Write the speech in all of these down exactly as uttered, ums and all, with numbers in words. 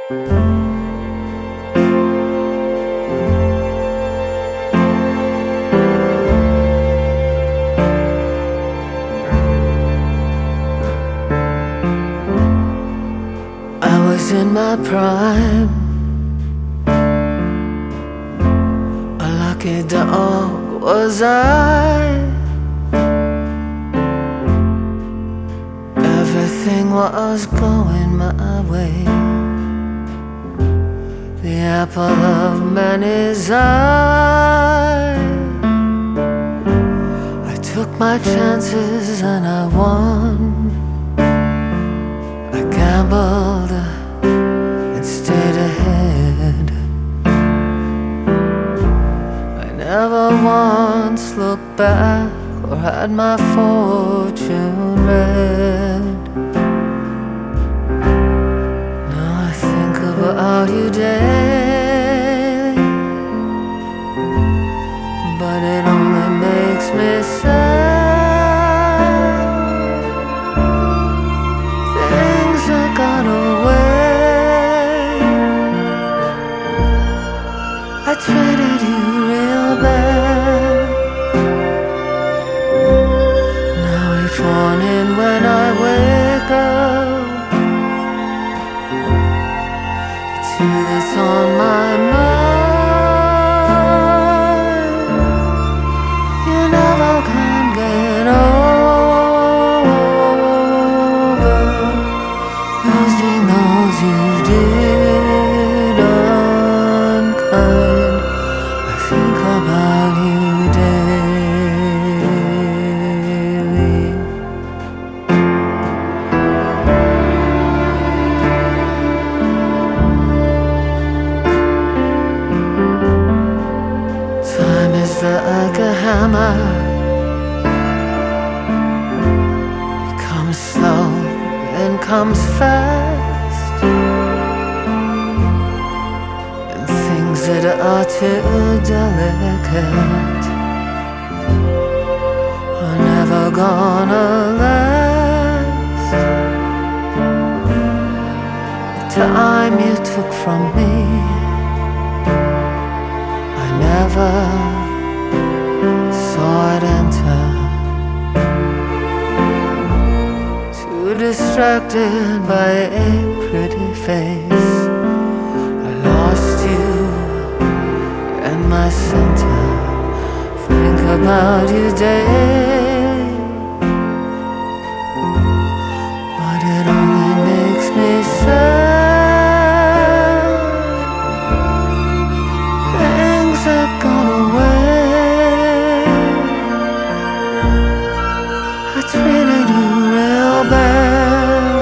I was in my prime, a lucky dog was I. Everything was going my way, the apple of many's eye. I took my chances and I won. I gambled and stayed ahead. I never once looked back or had my fortune read. Now I think about you daily, but it only makes me sad. Things that got away, I treated you real bad. Now each morning when I wake up, it's you that's on my mind. You never can get over losing those you did unkind. I think about you daily. Time is like a hammer, it comes slow and comes fast, and things that are too delicate are never gonna last. The time you took from me, I never saw it enter. Too distracted by a pretty face, I lost you and my center. Think about you daily, but it only makes me sad. Things that got away, I treated you real bad.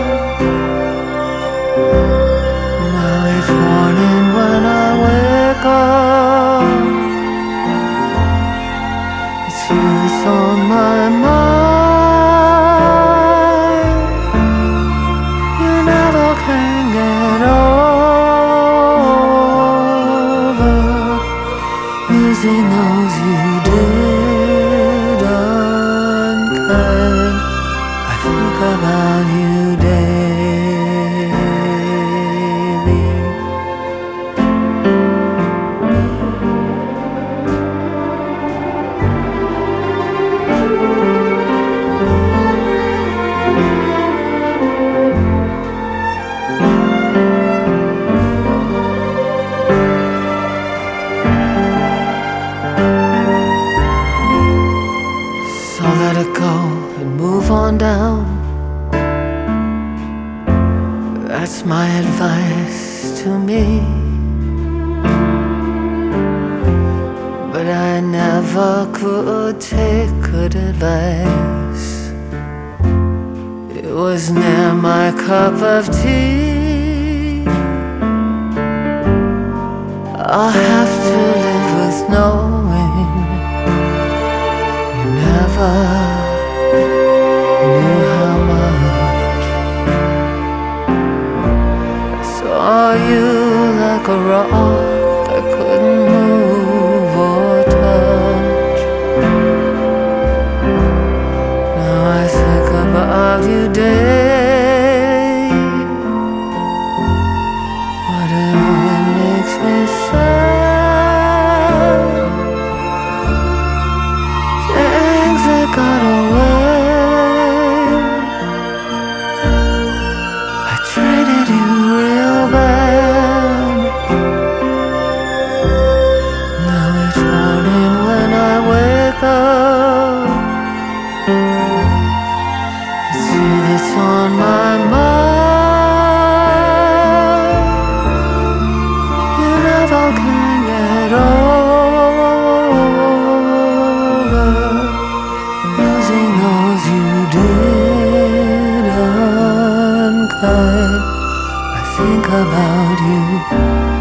Now each morning when I wake up, it's you that's on my mind. You never can get over losing those you did unkind. I think about you daily. So let it go and move on down. That's my advice to me. But I never could take good advice. It was near my cup of tea. I'll have to live with knowing you never knew how much I saw you like a rock I couldn't move or touch. Now I think about you daily, but It's on my mind. You never can get over losing those you did unkind. I think about you